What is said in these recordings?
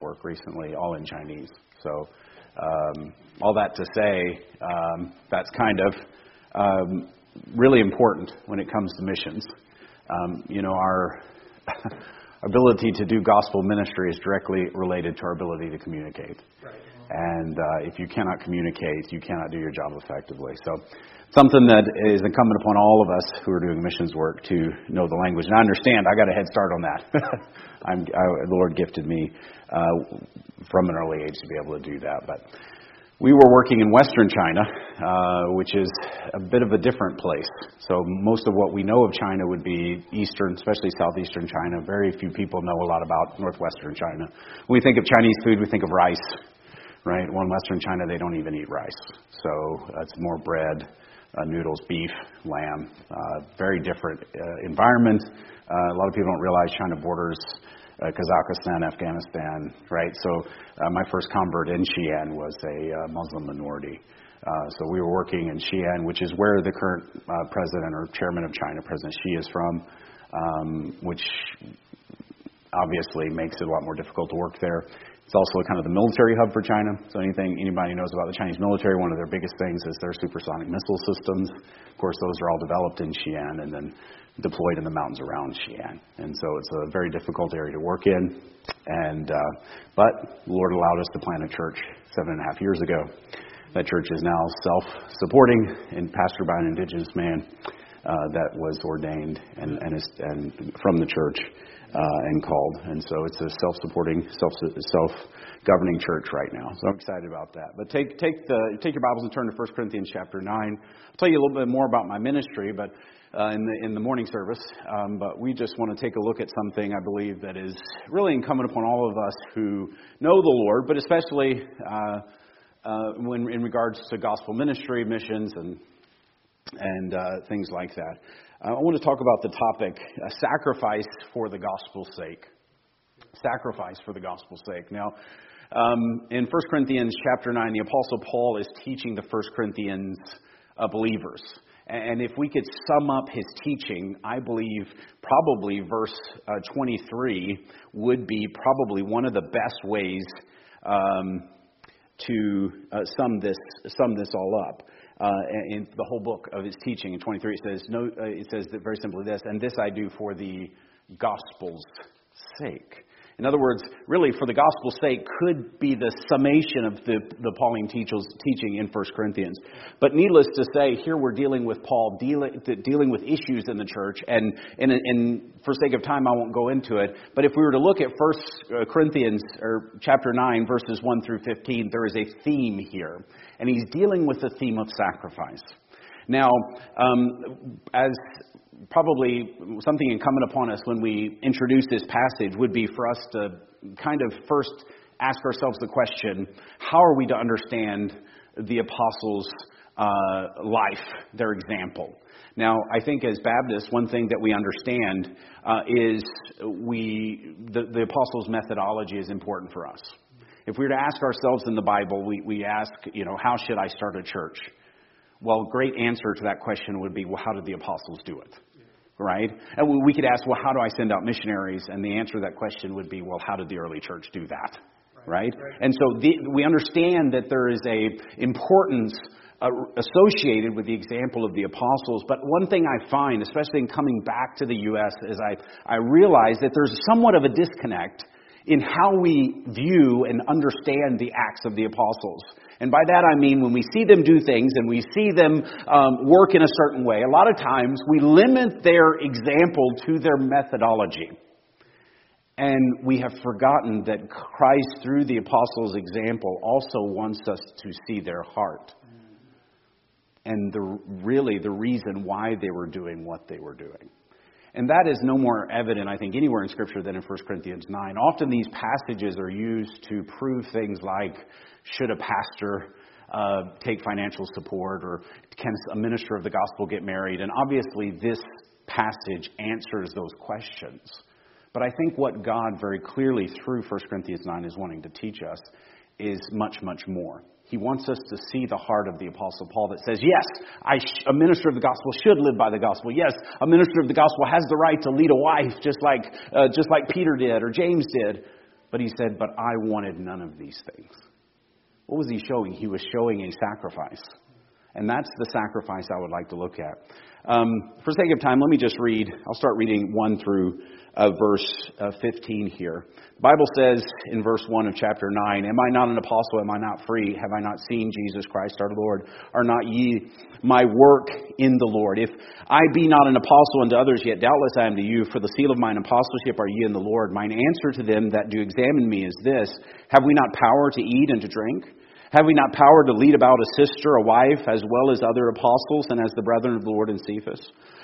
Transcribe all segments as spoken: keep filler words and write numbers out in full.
work recently, all in Chinese. So um, all that to say, um, that's kind of um, really important when it comes to missions. Um, you know, our ability to do gospel ministry is directly related to our ability to communicate. Right. And uh, if you cannot communicate, you cannot do your job effectively. So something that is incumbent upon all of us who are doing missions work to know the language. And I understand I got a head start on that. I'm, I, the Lord gifted me uh, from an early age to be able to do that. But we were working in Western China, uh, which is a bit of a different place. So most of what we know of China would be Eastern, especially Southeastern China. Very few people know a lot about Northwestern China. When we think of Chinese food, we think of rice, right? Well, in Western China, they don't even eat rice. So it's more bread, uh, noodles, beef, lamb. Uh, very different uh, environment. Uh, a lot of people don't realize China borders Uh, Kazakhstan, Afghanistan, right? So uh, my first convert in Xi'an was a uh, Muslim minority. Uh, so we were working in Xi'an, which is where the current uh, president or chairman of China, President Xi, is from, um, which obviously makes it a lot more difficult to work there. It's also kind of the military hub for China. So anything anybody knows about the Chinese military, one of their biggest things is their supersonic missile systems. Of course, those are all developed in Xi'an and then deployed in the mountains around Xi'an. And so it's a very difficult area to work in. And uh, but the Lord allowed us to plant a church seven and a half years ago. That church is now self-supporting and pastored by an indigenous man uh, that was ordained and, and, is, and from the church uh, and called. And so it's a self-supporting, self, self-governing church right now. So I'm excited about that. But take take the take your Bibles and turn to First Corinthians chapter nine. I'll tell you a little bit more about my ministry, but Uh, in the in the morning service, um, but we just want to take a look at something I believe that is really incumbent upon all of us who know the Lord, but especially uh, uh, when in regards to gospel ministry, missions, and and uh, things like that. Uh, I want to talk about the topic: uh, sacrifice for the gospel's sake. Sacrifice for the gospel's sake. Now, um, in First Corinthians chapter nine, the Apostle Paul is teaching the First Corinthians uh, believers. And if we could sum up his teaching, I believe probably verse uh, twenty-three would be probably one of the best ways um, to uh, sum this sum this all up. Uh, in the whole book of his teaching, in twenty-three, it says, "No," uh, it says that very simply this, "And this I do for the gospel's sake." In other words, really, for the gospel's sake could be the summation of the, the Pauline teaching in First Corinthians. But needless to say, here we're dealing with Paul dealing, dealing with issues in the church. And, and, and for sake of time, I won't go into it. But if we were to look at First Corinthians or chapter nine, verses one through fifteen, there is a theme here. And he's dealing with the theme of sacrifice. Now, um, as probably something incumbent upon us when we introduce this passage would be for us to kind of first ask ourselves the question, how are we to understand the apostles' uh, life, their example? Now, I think as Baptists, one thing that we understand uh, is we the, the apostles' methodology is important for us. If we were to ask ourselves in the Bible, we, we ask, you know, how should I start a church? Well, great answer to that question would be, well, how did the apostles do it? Right? And we could ask, well, how do I send out missionaries? And the answer to that question would be, well, how did the early church do that? Right? right? right. And so the, we understand that there is a importance uh, associated with the example of the apostles. But one thing I find, especially in coming back to the U S, is I, I realize that there's somewhat of a disconnect in how we view and understand the acts of the apostles. And by that I mean when we see them do things and we see them um, work in a certain way, a lot of times we limit their example to their methodology. And we have forgotten that Christ, through the apostles' example, also wants us to see their heart. And the, really the reason why they were doing what they were doing. And that is no more evident, I think, anywhere in Scripture than in First Corinthians nine. Often these passages are used to prove things like, should a pastor uh, take financial support, or can a minister of the gospel get married? And obviously this passage answers those questions. But I think what God very clearly through First Corinthians nine is wanting to teach us is much, much more. He wants us to see the heart of the Apostle Paul that says, yes, I sh- a minister of the gospel should live by the gospel. Yes, a minister of the gospel has the right to lead a wife just like uh, just like Peter did or James did. But he said, but I wanted none of these things. What was he showing? He was showing a sacrifice. And that's the sacrifice I would like to look at. Um, for sake of time, let me just read. I'll start reading one through uh, verse uh, fifteen here. The Bible says in verse one of chapter nine, Am I not an apostle? Am I not free? Have I not seen Jesus Christ our Lord? Are not ye my work in the Lord? If I be not an apostle unto others, yet doubtless I am to you. For the seal of mine apostleship are ye in the Lord. Mine answer to them that do examine me is this: Have we not power to eat and to drink? Have we not power to lead about a sister, a wife, as well as other apostles, and as the brethren of the Lord and Cephas?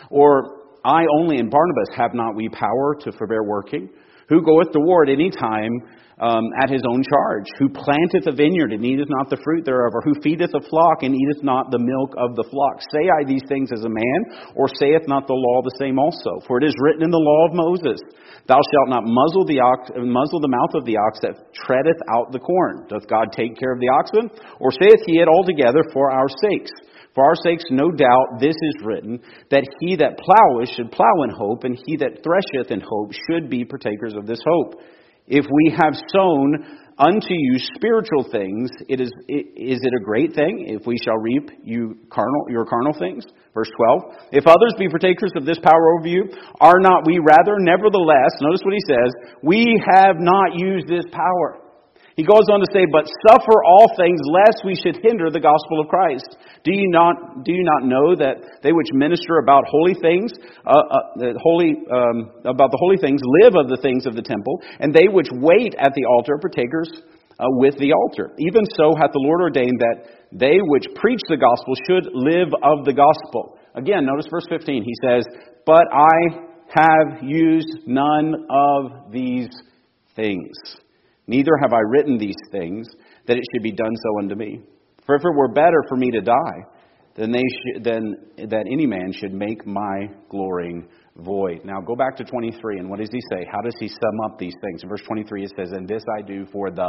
Or I only and Barnabas have not we power to forbear working? Who goeth to war at any time um, at his own charge? Who planteth a vineyard and eateth not the fruit thereof? Or who feedeth a flock and eateth not the milk of the flock? Say I these things as a man, or saith not the law the same also? For it is written in the law of Moses, Thou shalt not muzzle the ox, muzzle the mouth of the ox that treadeth out the corn. Doth God take care of the oxen? Or saith he it altogether for our sakes? For our sakes, no doubt, this is written, that he that ploweth should plow in hope, and he that thresheth in hope should be partakers of this hope. If we have sown unto you spiritual things, it is is it a great thing if we shall reap you carnal your carnal things? Verse twelve. If others be partakers of this power over you, are not we rather? Nevertheless, notice what he says, we have not used this power. He goes on to say, but suffer all things lest we should hinder the gospel of Christ. Do you not do you not know that they which minister about holy things, uh, uh, holy um, about the holy things, live of the things of the temple, and they which wait at the altar are partakers uh, with the altar? Even so hath the Lord ordained that they which preach the gospel should live of the gospel. Again, notice verse fifteen. He says, but I have used none of these things. Neither have I written these things, that it should be done so unto me. For if it were better for me to die, then they should, then that any man should make my glorying void. Now go back to twenty-three, and what does he say? How does he sum up these things? In verse twenty-three it says, and this I do for the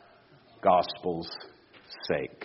gospel's sake.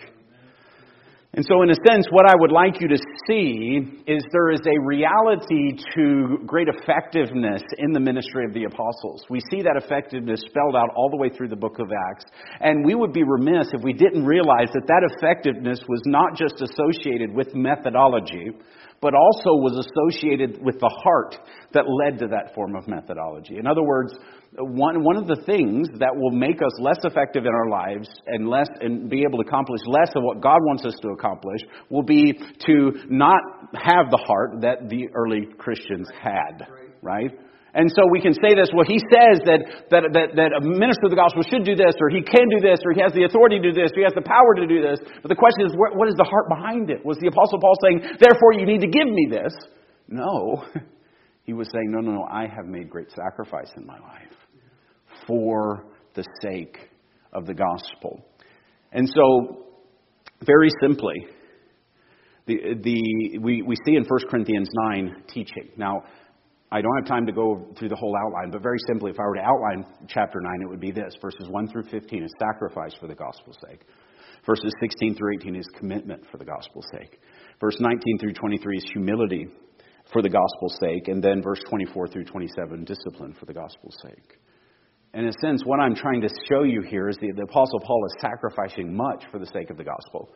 And so in a sense, what I would like you to see is there is a reality to great effectiveness in the ministry of the apostles. We see that effectiveness spelled out all the way through the book of Acts. And we would be remiss if we didn't realize that that effectiveness was not just associated with methodology, but also was associated with the heart that led to that form of methodology. In other words, one one of the things that will make us less effective in our lives and less and be able to accomplish less of what God wants us to accomplish will be to not have the heart that the early Christians had, right? And so we can say this, well, he says that, that, that, that a minister of the gospel should do this, or he can do this, or he has the authority to do this, or he has the power to do this. But the question is, what, what is the heart behind it? Was the Apostle Paul saying, therefore you need to give me this? No. He was saying, no, no, no, I have made great sacrifice in my life for the sake of the gospel. And so, very simply, the the we, we see in First Corinthians nine teaching. Now, I don't have time to go through the whole outline, but very simply, if I were to outline chapter nine, it would be this. Verses one through fifteen is sacrifice for the gospel's sake. Verses sixteen through eighteen is commitment for the gospel's sake. Verse nineteen through twenty-three is humility for the gospel's sake. And then verse twenty-four through twenty-seven, discipline for the gospel's sake. In a sense, what I'm trying to show you here is the, the Apostle Paul is sacrificing much for the sake of the gospel.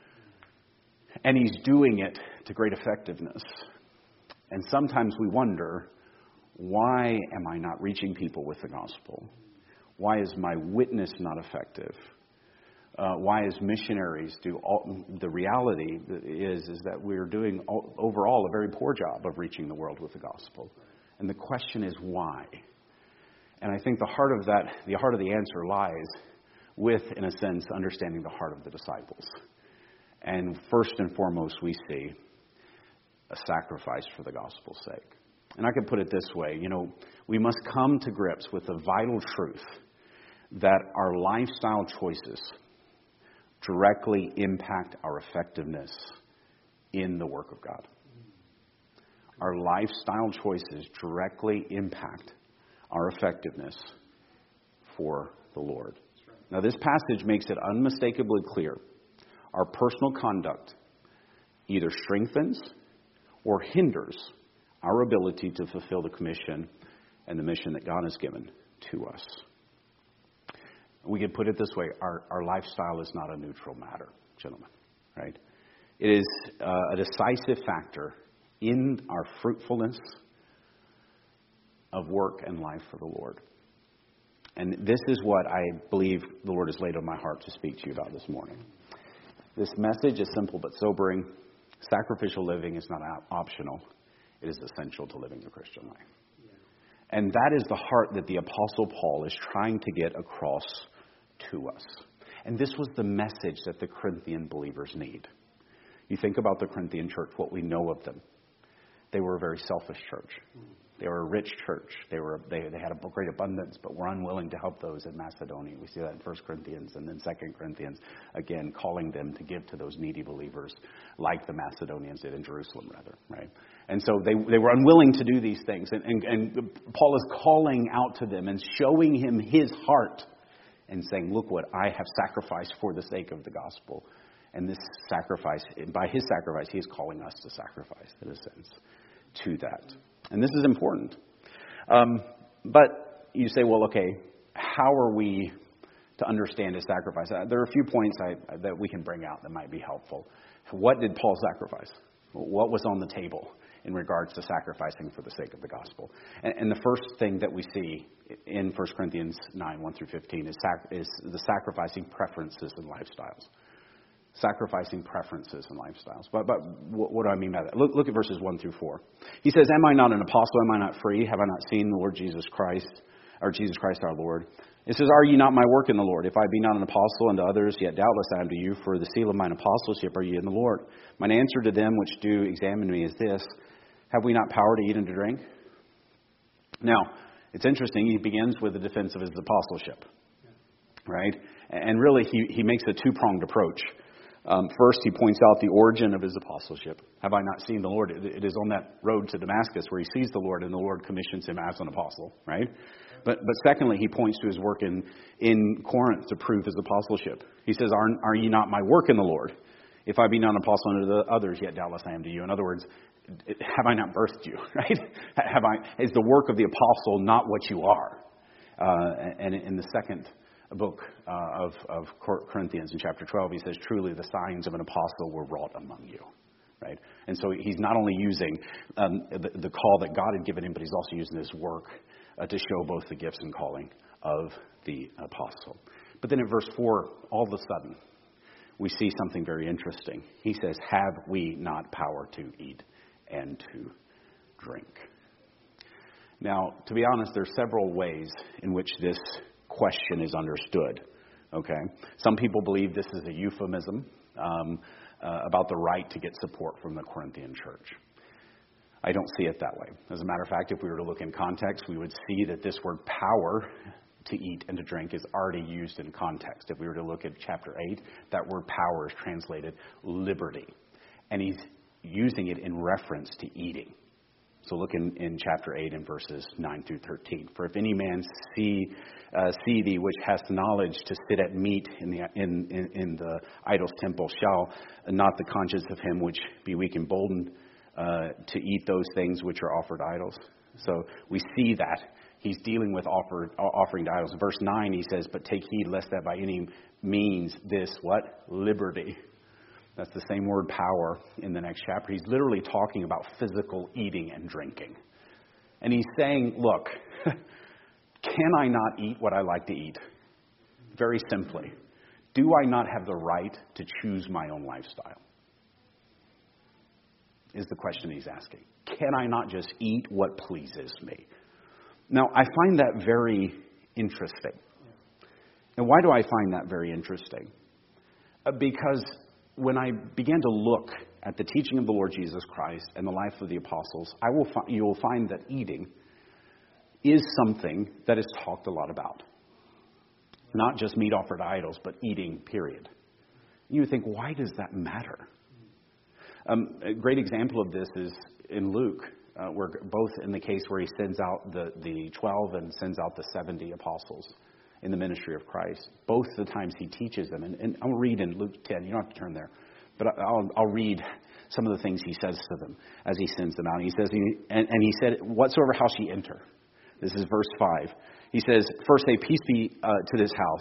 And he's doing it to great effectiveness. And sometimes we wonder, why am I not reaching people with the gospel? Why is my witness not effective? Uh, why as missionaries do all, the reality is is that we're doing all, overall a very poor job of reaching the world with the gospel. And the question is why? And I think the heart of that, the heart of the answer lies with, in a sense, understanding the heart of the disciples. And first and foremost, we see a sacrifice for the gospel's sake. And I can put it this way, you know, we must come to grips with the vital truth that our lifestyle choices directly impact our effectiveness in the work of God. Our lifestyle choices directly impact our effectiveness for the Lord. Now, this passage makes it unmistakably clear. Our personal conduct either strengthens or hinders our ability to fulfill the commission and the mission that God has given to us. We could put it this way, our, our lifestyle is not a neutral matter, gentlemen, right? It is uh, a decisive factor in our fruitfulness of work and life for the Lord. And this is what I believe the Lord has laid on my heart to speak to you about this morning. This message is simple but sobering. Sacrificial living is not optional. It is essential to living the Christian life. And that is the heart that the Apostle Paul is trying to get across to us. And this was the message that the Corinthian believers need. You think about the Corinthian church, what we know of them. They were a very selfish church. They were a rich church. They were they, they had a great abundance, but were unwilling to help those in Macedonia. We see that in First Corinthians and then Second Corinthians, again, calling them to give to those needy believers like the Macedonians did in Jerusalem, rather, right? And so they they were unwilling to do these things. And, and, and Paul is calling out to them and showing him his heart and saying, look what I have sacrificed for the sake of the gospel. And this sacrifice, by his sacrifice, he is calling us to sacrifice, in a sense, to that. And this is important. Um, but you say, well, okay, how are we to understand his sacrifice? Uh, there are a few points I, that we can bring out that might be helpful. What did Paul sacrifice? What was on the table in regards to sacrificing for the sake of the gospel? And, and the first thing that we see in First Corinthians nine, one through fifteen is, sac- is the sacrificing preferences and lifestyles. Sacrificing preferences and lifestyles. But, but what, what do I mean by that? Look, look at verses one through four. He says, am I not an apostle? Am I not free? Have I not seen the Lord Jesus Christ, or Jesus Christ our Lord? It says, are ye not my work in the Lord? If I be not an apostle unto others, yet doubtless I am to you, for the seal of mine apostleship are ye in the Lord. Mine answer to them which do examine me is this, have we not power to eat and to drink? Now, it's interesting, he begins with the defense of his apostleship, right? And really, he, he makes a two-pronged approach. Um, first, he points out the origin of his apostleship. Have I not seen the Lord? It, it is on that road to Damascus where he sees the Lord and the Lord commissions him as an apostle, right? But but secondly, he points to his work in, in Corinth to prove his apostleship. He says, are, are ye not my work in the Lord? If I be not an apostle unto the others, yet doubtless I am to you. In other words, have I not birthed you, right? Have I, is the work of the apostle not what you are? Uh, and in the second book uh, of, of Corinthians in chapter twelve, he says, truly the signs of an apostle were wrought among you, right? And so he's not only using um, the, the call that God had given him, but he's also using his work uh, to show both the gifts and calling of the apostle. But then in verse four, all of a sudden, we see something very interesting. He says, have we not power to eat and to drink? Now, to be honest, there are several ways in which this question is understood. Okay, some people believe this is a euphemism um, uh, about the right to get support from the Corinthian church. I don't see it that way. As a matter of fact, if we were to look in context, we would see that this word power to eat and to drink is already used in context. If we were to look at chapter eight, that word power is translated liberty, and he's using it in reference to eating. So look in, in chapter eight and verses nine through thirteen. For if any man see uh, see thee which hast knowledge to sit at meat in the in, in, in the idol's temple, shall not the conscience of him which be weak and bolden uh, to eat those things which are offered idols? So we see that he's dealing with offered, offering to idols. In verse nine he says, but take heed lest that by any means this, what? Liberty. That's the same word power in the next chapter. He's literally talking about physical eating and drinking. And he's saying, look, can I not eat what I like to eat? Very simply, do I not have the right to choose my own lifestyle? Is the question he's asking. Can I not just eat what pleases me? Now, I find that very interesting. And why do I find that very interesting? Uh, because when I began to look at the teaching of the Lord Jesus Christ and the life of the apostles, I will fi- you will find that eating is something that is talked a lot about. Not just meat offered to idols, but eating, period. You think, why does that matter? Um, a great example of this is in Luke, uh, where both in the case where he sends out the, the twelve and sends out the seventy apostles in the ministry of Christ. Both the times he teaches them. And, and I'll read in Luke ten. You don't have to turn there. But I'll, I'll read some of the things he says to them as he sends them out. He says, and, and he said, whatsoever house ye enter. This is verse five. He says, first say, peace be uh, to this house.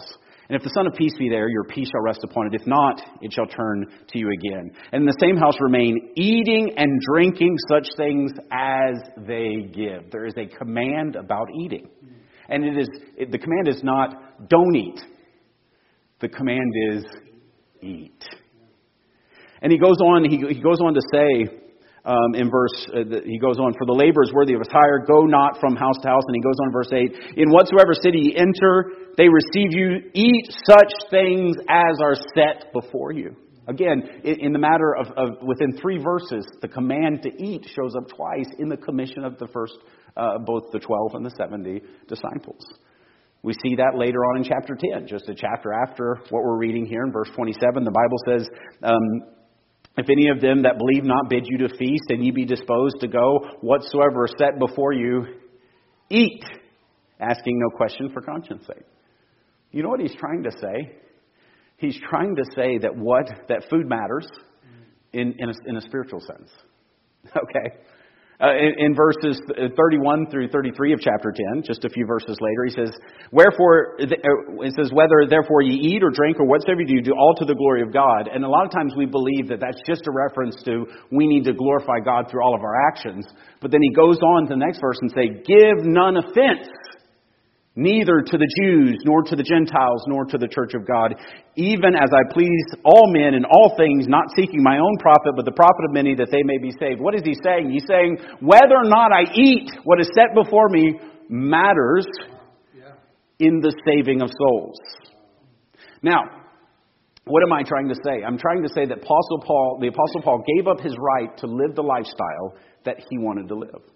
And if the Son of Peace be there, your peace shall rest upon it. If not, it shall turn to you again. And in the same house remain, eating and drinking such things as they give. There is a command about eating. And it is it, the command is not, don't eat. The command is, eat. And he goes on, he, he goes on to say, Um, in verse, uh, he goes on, for the labor is worthy of his hire, go not from house to house. And he goes on in verse eight, in whatsoever city ye enter, they receive you, eat such things as are set before you. Again, in, in the matter of, of, within three verses, the command to eat shows up twice in the commission of the first, uh, both the twelve and the seventy disciples. We see that later on in chapter ten, just a chapter after what we're reading here in verse twenty-seven. The Bible says, um, if any of them that believe not bid you to feast, and ye be disposed to go, whatsoever is set before you, eat, asking no question for conscience sake. You know what he's trying to say? He's trying to say that what that food matters in in a, in a spiritual sense. Okay. Uh, in, in verses thirty-one through thirty-three of chapter ten, just a few verses later, he says, Wherefore, it says, whether therefore ye eat or drink or whatsoever you do, do all to the glory of God. And a lot of times we believe that that's just a reference to we need to glorify God through all of our actions. But then he goes on to the next verse and say, Give none offense, neither to the Jews, nor to the Gentiles, nor to the church of God, even as I please all men in all things, not seeking my own profit, but the profit of many, that they may be saved. What is he saying? He's saying, whether or not I eat what is set before me matters in the saving of souls. Now, what am I trying to say? I'm trying to say that Apostle Paul, the Apostle Paul gave up his right to live the lifestyle that he wanted to live.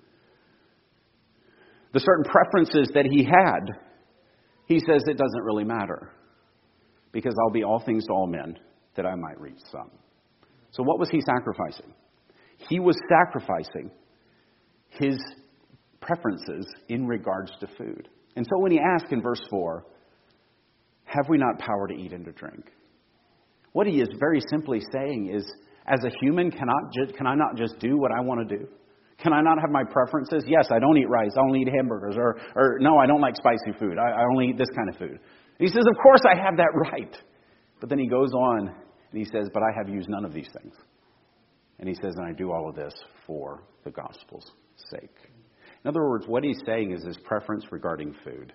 The certain preferences that he had, he says it doesn't really matter, because I'll be all things to all men, that I might reach some. So what was he sacrificing? He was sacrificing his preferences in regards to food. And so when he asked in verse four, have we not power to eat and to drink? What he is very simply saying is, as a human, can I, just, can I not just do what I want to do? Can I not have my preferences? Yes, I don't eat rice. I only eat hamburgers. Or, or no, I don't like spicy food. I, I only eat this kind of food. And he says, of course I have that right. But then he goes on and he says, but I have used none of these things. And he says, and I do all of this for the gospel's sake. In other words, what he's saying is his preference regarding food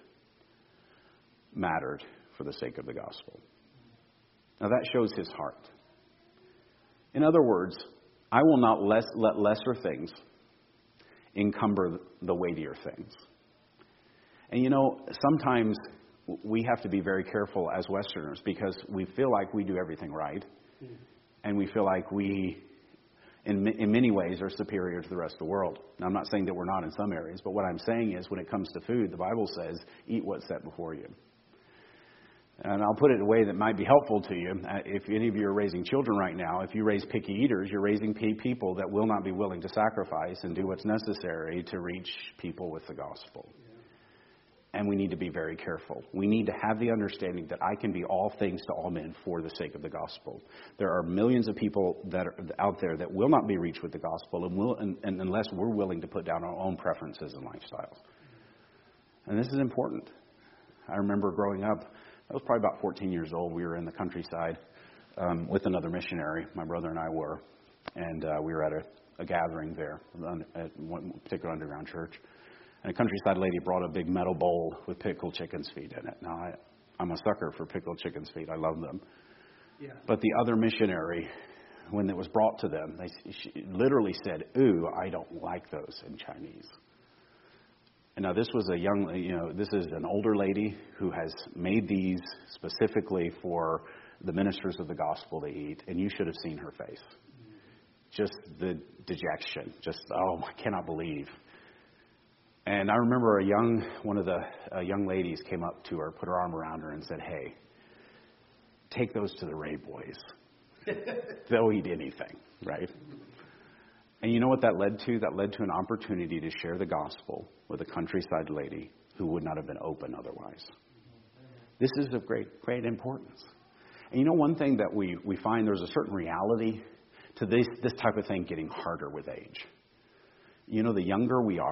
mattered for the sake of the gospel. Now that shows his heart. In other words, I will not less, let lesser things encumber the weightier things. And you know, sometimes we have to be very careful as Westerners, because we feel like we do everything right. And we feel like we, in, in many ways, are superior to the rest of the world. Now, I'm not saying that we're not in some areas, but what I'm saying is when it comes to food, the Bible says, eat what's set before you. And I'll put it in a way that might be helpful to you. If any of you are raising children right now, if you raise picky eaters, you're raising people that will not be willing to sacrifice and do what's necessary to reach people with the gospel. Yeah. And we need to be very careful. We need to have the understanding that I can be all things to all men for the sake of the gospel. There are millions of people that are out there that will not be reached with the gospel and will, and, and unless we're willing to put down our own preferences and lifestyles. And this is important. I remember growing up, I was probably about fourteen years old. We were in the countryside um, with another missionary. My brother and I were. And uh, we were at a, a gathering there at one particular underground church. And a countryside lady brought a big metal bowl with pickled chicken's feet in it. Now, I, I'm a sucker for pickled chicken's feet. I love them. Yeah. But the other missionary, when it was brought to them, they she literally said, "Ooh, I don't like those," in Chinese. And now this was a young, you know, this is an older lady who has made these specifically for the ministers of the gospel to eat, and you should have seen her face. Just the dejection, just, oh, I cannot believe. And I remember a young, one of the uh, young ladies came up to her, put her arm around her and said, "Hey, take those to the Ray boys. They'll eat anything," right? And you know what that led to? That led to an opportunity to share the gospel with a countryside lady who would not have been open otherwise. This is of great, great importance. And you know, one thing that we, we find, there's a certain reality to this, this type of thing getting harder with age. You know, the younger we are,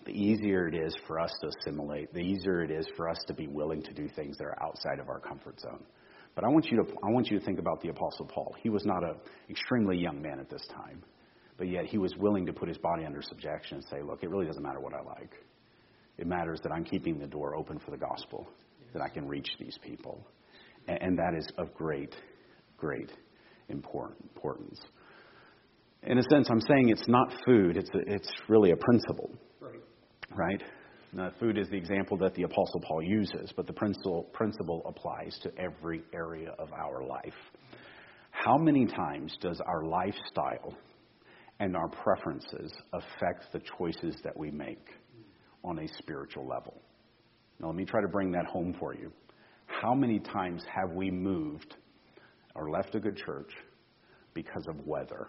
the easier it is for us to assimilate, the easier it is for us to be willing to do things that are outside of our comfort zone. But I want you to I want you to think about the Apostle Paul. He was not an extremely young man at this time, but yet he was willing to put his body under subjection and say, look, it really doesn't matter what I like. It matters that I'm keeping the door open for the gospel, that I can reach these people. And, and that is of great, great importance. In a sense, I'm saying it's not food, it's a, it's really a principle. Right? Right? Now, food is the example that the Apostle Paul uses, but the principle, principle applies to every area of our life. How many times does our lifestyle and our preferences affect the choices that we make on a spiritual level? Now, let me try to bring that home for you. How many times have we moved or left a good church because of weather?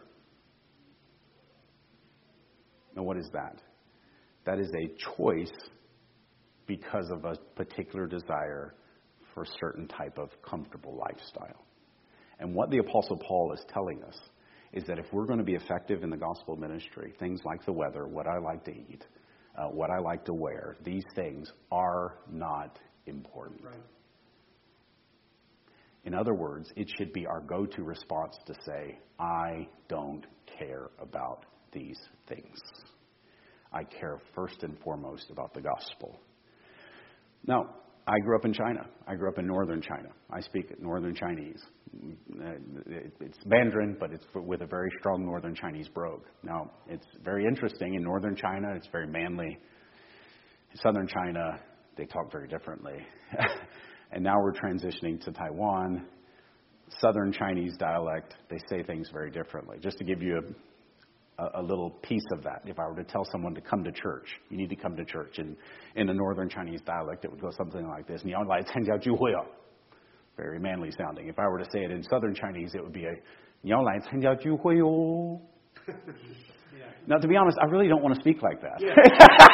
Now, what is that? That is a choice because of a particular desire for a certain type of comfortable lifestyle. And what the Apostle Paul is telling us is that if we're going to be effective in the gospel ministry, things like the weather, what I like to eat, uh, what I like to wear, these things are not important. Right. In other words, it should be our go-to response to say, I don't care about these things. I care first and foremost about the gospel. Now, I grew up in China. I grew up in northern China. I speak northern Chinese. It's Mandarin, but it's with a very strong northern Chinese brogue. Now, it's very interesting. In northern China, it's very manly. In southern China, they talk very differently. And now we're transitioning to Taiwan. Southern Chinese dialect, they say things very differently. Just to give you a A, a little piece of that. If I were to tell someone to come to church, you need to come to church. And in the northern Chinese dialect, it would go something like this. Very manly sounding. If I were to say it in southern Chinese, it would be a Now, to be honest, I really don't want to speak like that. Yeah.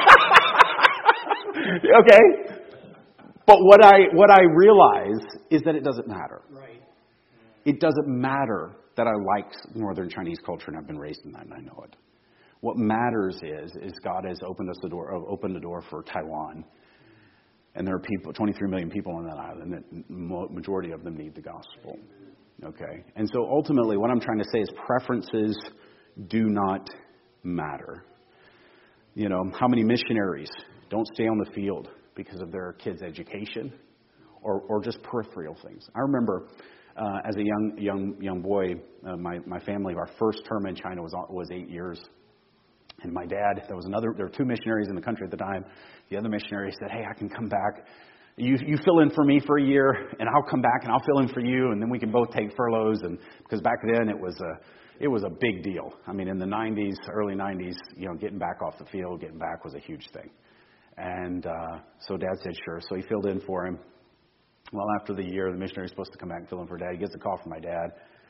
Okay? But what I what I realize is that it doesn't matter. Right. It doesn't matter that I like northern Chinese culture and I've been raised in that and I know it. What matters is, is God has opened us the door, opened the door for Taiwan. And there are people, twenty-three million people on that island, that majority of them need the gospel. Okay? And so ultimately what I'm trying to say is preferences do not matter. You know, how many missionaries don't stay on the field because of their kids' education or, or just peripheral things? I remember Uh, as a young young young boy, uh, my my family, our first term in China was was eight years, and my dad. There was another. There were two missionaries in the country at the time. The other missionary said, "Hey, I can come back. You you fill in for me for a year, and I'll come back and I'll fill in for you, and then we can both take furloughs." And because back then it was a it was a big deal. I mean, in the nineties, early nineties, you know, getting back off the field, getting back was a huge thing. And uh, so Dad said, "Sure." So he filled in for him. Well, after the year, the missionary is supposed to come back and fill in for Dad. He gets a call from my dad.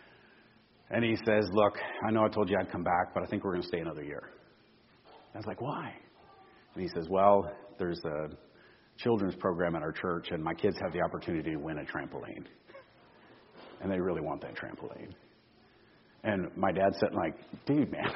And he says, look, I know I told you I'd come back, but I think we're going to stay another year. I was like, why? And he says, well, there's a children's program at our church, and my kids have the opportunity to win a trampoline. And they really want that trampoline. And my dad said, like, dude, man,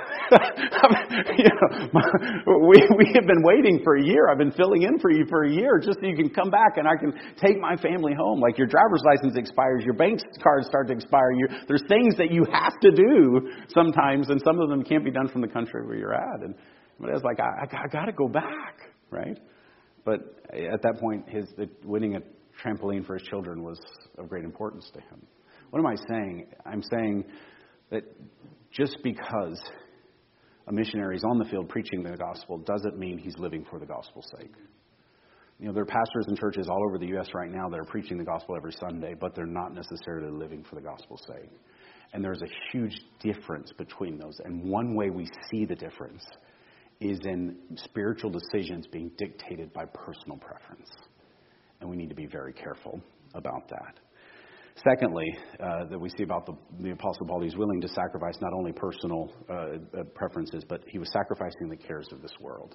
you know, we we have been waiting for a year. I've been filling in for you for a year just so you can come back and I can take my family home. Like your driver's license expires, your bank cards start to expire. You, there's things that you have to do sometimes, and some of them can't be done from the country where you're at. And my dad's like, I, I, I got to go back, right? But at that point, his the, winning a trampoline for his children was of great importance to him. What am I saying? I'm saying that just because a missionary is on the field preaching the gospel doesn't mean he's living for the gospel's sake. You know, there are pastors in churches all over the U S right now that are preaching the gospel every Sunday, but they're not necessarily living for the gospel's sake. And there's a huge difference between those. And one way we see the difference is in spiritual decisions being dictated by personal preference. And we need to be very careful about that. Secondly, uh, that we see about the, the Apostle Paul, he's willing to sacrifice not only personal uh, uh, preferences, but he was sacrificing the cares of this world.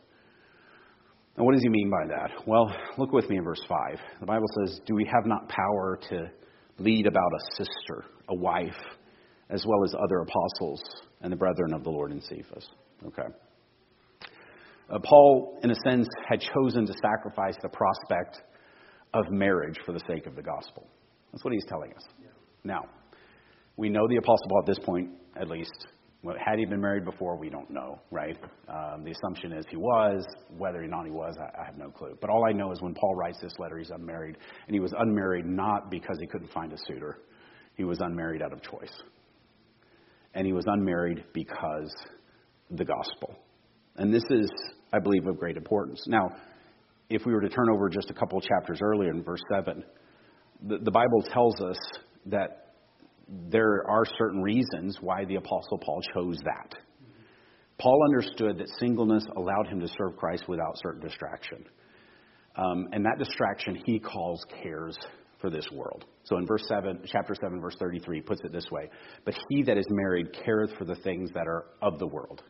And what does he mean by that? Well, look with me in verse five. The Bible says, do we have not power to lead about a sister, a wife, as well as other apostles and the brethren of the Lord in Cephas? Okay. Uh, Paul, in a sense, had chosen to sacrifice the prospect of marriage for the sake of the gospel. That's what he's telling us. Yeah. Now, we know the Apostle Paul at this point, at least. Had he been married before, we don't know, right? Um, the assumption is he was. Whether or not he was, I, I have no clue. But all I know is when Paul writes this letter, he's unmarried. And he was unmarried not because he couldn't find a suitor. He was unmarried out of choice. And he was unmarried because the gospel. And this is, I believe, of great importance. Now, if we were to turn over just a couple of chapters earlier in verse seven, the, the Bible tells us that there are certain reasons why the Apostle Paul chose that. Paul understood that singleness allowed him to serve Christ without certain distraction. Um, and that distraction he calls cares for this world. So in verse seven, chapter seven, verse thirty-three, he puts it this way: but he that is married careth for the things that are of the world,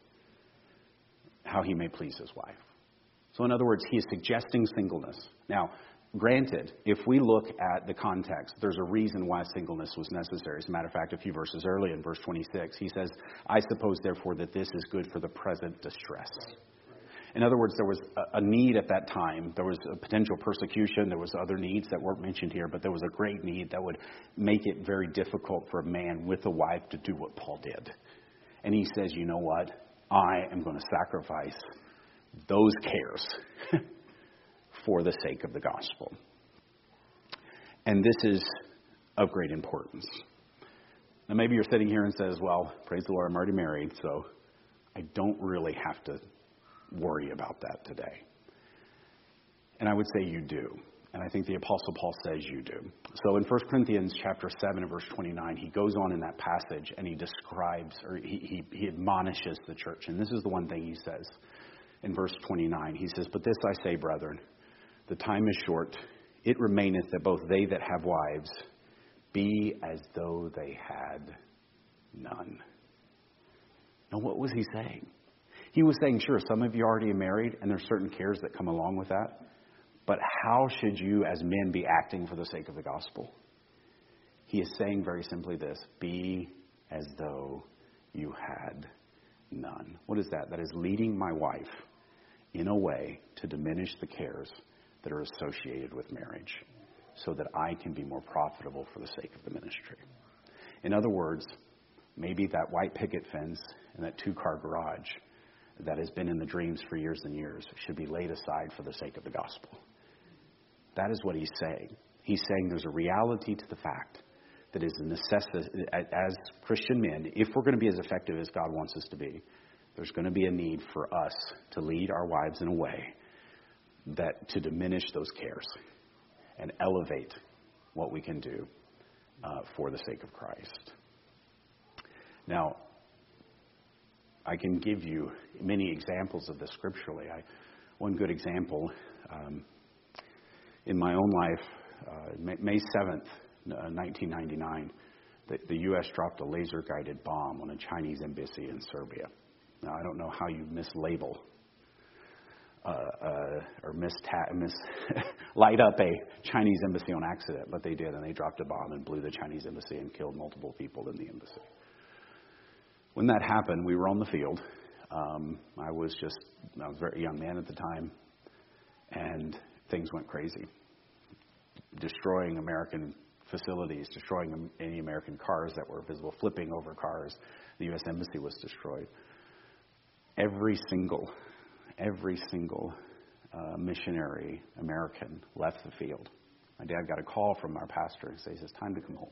how he may please his wife. So in other words, he is suggesting singleness. Now, granted, if we look at the context, there's a reason why singleness was necessary. As a matter of fact, a few verses earlier in verse twenty-six, he says, I suppose, therefore, that this is good for the present distress. In other words, there was a need at that time. There was a potential persecution. There was other needs that weren't mentioned here, but there was a great need that would make it very difficult for a man with a wife to do what Paul did. And he says, you know what? I am going to sacrifice those cares for the sake of the gospel. And this is of great importance. Now, maybe you're sitting here and says, well, praise the Lord, I'm already married, so I don't really have to worry about that today. And I would say you do. And I think the Apostle Paul says you do. So in First Corinthians chapter seven and verse twenty-nine, he goes on in that passage and he describes, or he, he, he admonishes the church. And this is the one thing he says in verse twenty-nine. He says, but this I say, brethren, the time is short. It remaineth that both they that have wives be as though they had none. Now, what was he saying? He was saying, sure, some of you are already married, and there's certain cares that come along with that. But how should you as men be acting for the sake of the gospel? He is saying very simply this: be as though you had none. What is that? That is leading my wife in a way to diminish the cares that are associated with marriage, so that I can be more profitable for the sake of the ministry. In other words, maybe that white picket fence and that two-car garage that has been in the dreams for years and years should be laid aside for the sake of the gospel. That is what he's saying. He's saying there's a reality to the fact that is a necessity as Christian men. If we're going to be as effective as God wants us to be, there's going to be a need for us to lead our wives in a way that to diminish those cares and elevate what we can do uh, for the sake of Christ. Now, I can give you many examples of this scripturally. I, one good example, um, in my own life, uh, May seventh, nineteen ninety-nine, the, the U S dropped a laser-guided bomb on a Chinese embassy in Serbia. Now, I don't know how you mislabel uh, uh, or mis, mis light up a Chinese embassy on accident, but they did, and they dropped a bomb and blew the Chinese embassy and killed multiple people in the embassy. When that happened, we were on the field. Um, I was just, I was a very young man at the time, and things went crazy. Destroying American facilities, destroying any American cars that were visible, flipping over cars. The U S Embassy was destroyed. Every single, every single uh, missionary American left the field. My dad got a call from our pastor and says, it's time to come home.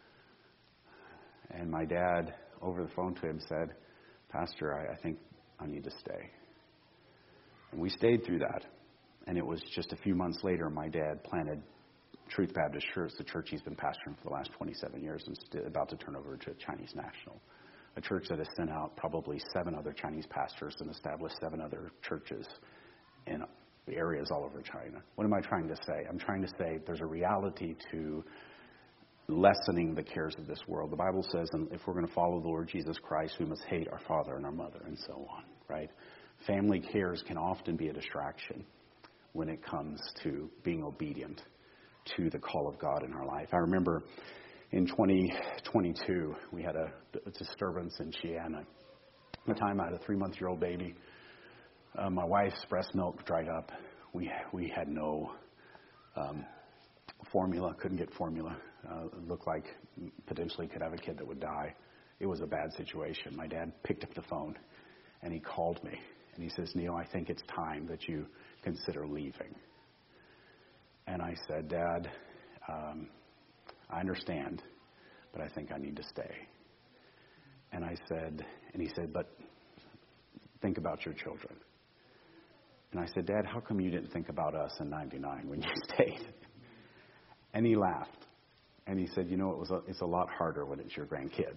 And my dad, over the phone to him, said, Pastor, I, I think I need to stay. And we stayed through that. And it was just a few months later, my dad planted Truth Baptist Church, the church he's been pastoring for the last twenty-seven years, and st- about to turn over to a Chinese national. A church that has sent out probably seven other Chinese pastors and established seven other churches in areas all over China. What am I trying to say? I'm trying to say there's a reality to lessening the cares of this world. The Bible says, and if we're going to follow the Lord Jesus Christ, we must hate our father and our mother, and so on, right? Family cares can often be a distraction when it comes to being obedient to the call of God in our life. I remember in twenty twenty-two, we had a, a disturbance in Xi'an. At the time, I had a three-month-year-old baby. Uh, my wife's breast milk dried up. We we had no um, formula, couldn't get formula. Uh, it looked like potentially could have a kid that would die. It was a bad situation. My dad picked up the phone and he called me and he says, Neil, I think it's time that you consider leaving. And I said, Dad, um, I understand, but I think I need to stay. And I said, and he said, but think about your children. And I said, Dad, how come you didn't think about us in ninety-nine when you stayed? And he laughed. And he said, you know, it was a, it's a lot harder when it's your grandkids.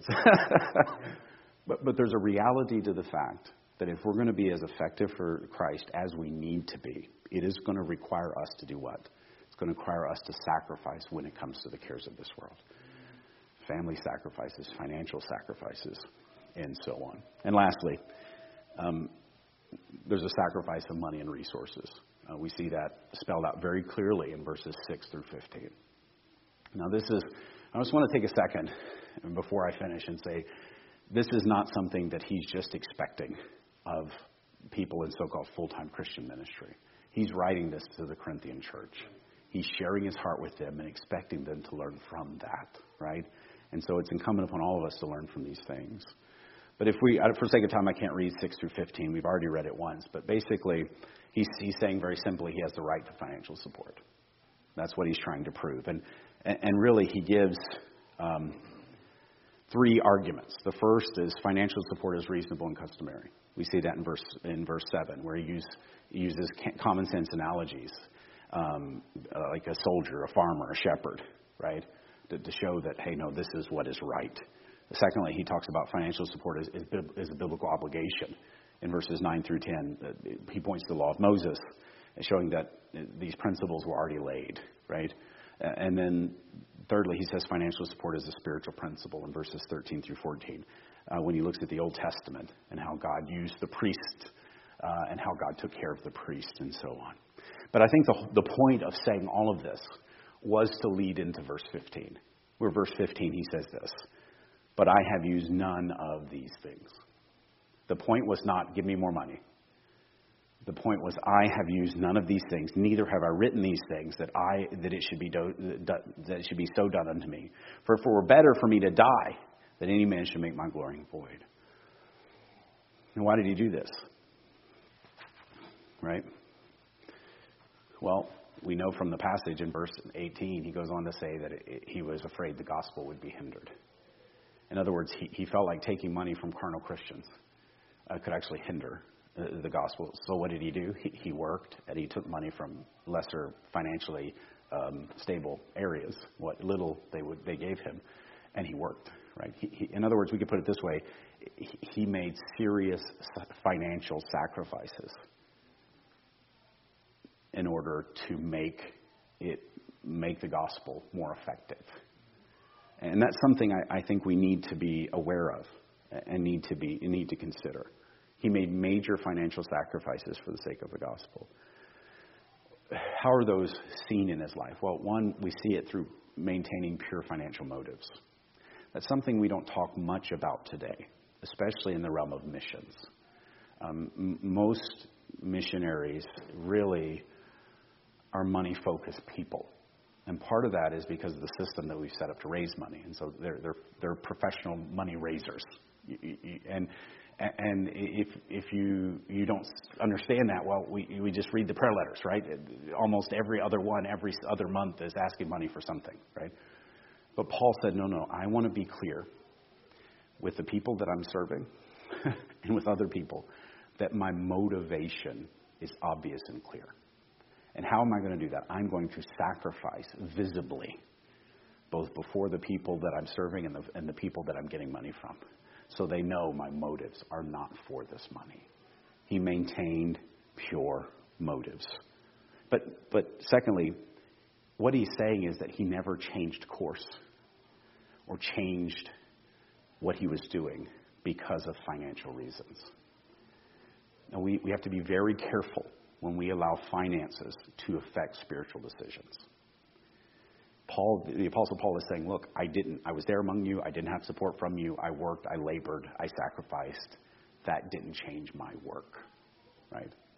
but but there's a reality to the fact that if we're going to be as effective for Christ as we need to be, it is going to require us to do what? It's going to require us to sacrifice when it comes to the cares of this world. Family sacrifices, financial sacrifices, and so on. And lastly, um, there's a sacrifice of money and resources. Uh, we see that spelled out very clearly in verses six through fifteen. Now this is, I just want to take a second before I finish and say, this is not something that he's just expecting of people in so-called full-time Christian ministry. He's writing this to the Corinthian church. He's sharing his heart with them and expecting them to learn from that, right? And so it's incumbent upon all of us to learn from these things. But if we, for sake of time, I can't read six through fifteen. We've already read it once. But basically, he's, he's saying very simply he has the right to financial support. That's what he's trying to prove. And and really, he gives um, three arguments. The first is financial support is reasonable and customary. We see that in verse in verse seven, where he, use, he uses common sense analogies, um, uh, like a soldier, a farmer, a shepherd, right, to, to show that, hey, no, this is what is right. Secondly, he talks about financial support as, as, as a biblical obligation. In verses nine through ten, uh, he points to the law of Moses, showing that these principles were already laid, right? And then thirdly, he says financial support is a spiritual principle in verses thirteen through fourteen, uh, when he looks at the Old Testament and how God used the priest uh, and how God took care of the priest and so on. But I think the, the point of saying all of this was to lead into verse fifteen, where verse fifteen he says this, but I have used none of these things. The point was not give me more money. The point was, I have used none of these things, neither have I written these things, that I that it should be do, that it should be so done unto me. For if it were better for me to die, than any man should make my glory void. And why did he do this? Right? Well, we know from the passage in verse eighteen, he goes on to say that it, it, he was afraid the gospel would be hindered. In other words, he, he felt like taking money from carnal Christians uh, could actually hinder the gospel. So what did he do? He, he worked and he took money from lesser financially um, stable areas, what little they would they gave him, and he worked. Right. He, he, in other words, we could put it this way: he, he made serious financial sacrifices in order to make it make the gospel more effective. And that's something I, I think we need to be aware of and need to be need to consider. He made major financial sacrifices for the sake of the gospel. How are those seen in his life? Well, one, we see it through maintaining pure financial motives. That's something we don't talk much about today, especially in the realm of missions. Um, m- most missionaries really are money-focused people. And part of that is because of the system that we've set up to raise money. And so they're, they're, they're professional money raisers. And And if if you you don't understand that, well, we we just read the prayer letters, right? Almost every other one, every other month is asking money for something, right? But Paul said, no, no, I want to be clear with the people that I'm serving and with other people that my motivation is obvious and clear. And how am I going to do that? I'm going to sacrifice visibly, both before the people that I'm serving and the and the people that I'm getting money from. So they know my motives are not for this money. He maintained pure motives. But but secondly, what he's saying is that he never changed course or changed what he was doing because of financial reasons. Now we, we have to be very careful when we allow finances to affect spiritual decisions. Paul, the Apostle Paul is saying, look, I didn't, I was there among you. I didn't have support from you. I worked, I labored, I sacrificed. That didn't change my work, right?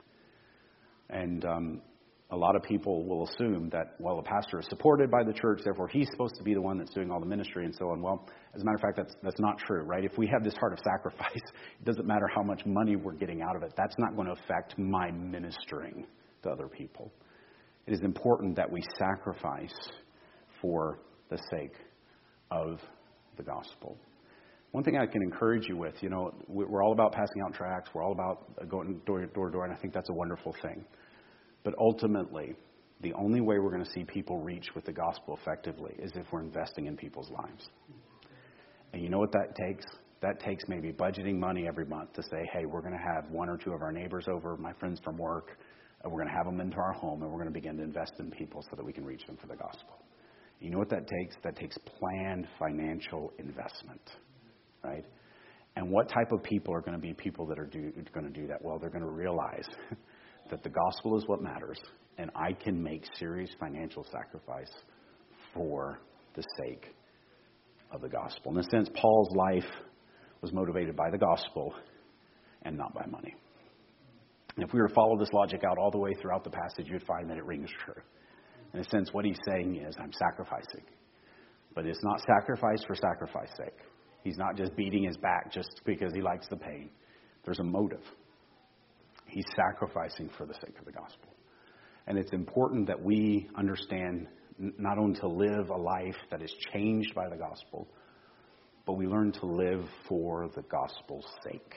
And um, a lot of people will assume that, well, the pastor is supported by the church, therefore he's supposed to be the one that's doing all the ministry and so on. Well, as a matter of fact, that's that's not true, right? If we have this heart of sacrifice, it doesn't matter how much money we're getting out of it. That's not going to affect my ministering to other people. It is important that we sacrifice for the sake of the gospel. One thing I can encourage you with, you know, we're all about passing out tracts. We're all about going door to door, and I think that's a wonderful thing. But ultimately, the only way we're going to see people reach with the gospel effectively is if we're investing in people's lives. And you know what that takes? That takes maybe budgeting money every month to say, hey, we're going to have one or two of our neighbors over, my friends from work, and we're going to have them into our home, and we're going to begin to invest in people so that we can reach them for the gospel. You know what that takes? That takes planned financial investment, right? And what type of people are going to be people that are do, going to do that? Well, they're going to realize that the gospel is what matters, and I can make serious financial sacrifice for the sake of the gospel. In a sense, Paul's life was motivated by the gospel and not by money. And if we were to follow this logic out all the way throughout the passage, you'd find that it rings true. In a sense, what he's saying is, I'm sacrificing. But it's not sacrifice for sacrifice's sake. He's not just beating his back just because he likes the pain. There's a motive. He's sacrificing for the sake of the gospel. And it's important that we understand not only to live a life that is changed by the gospel, but we learn to live for the gospel's sake.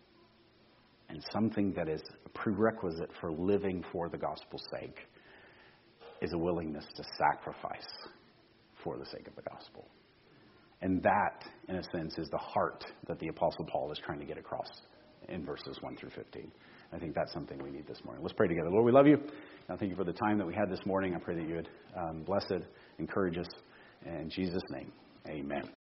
And something that is a prerequisite for living for the gospel's sake is a willingness to sacrifice for the sake of the gospel. And that, in a sense, is the heart that the Apostle Paul is trying to get across in verses one through fifteen. I think that's something we need this morning. Let's pray together. Lord, we love you. And thank you for the time that we had this morning. I pray that you would um, bless it, encourage us. In Jesus' name, amen.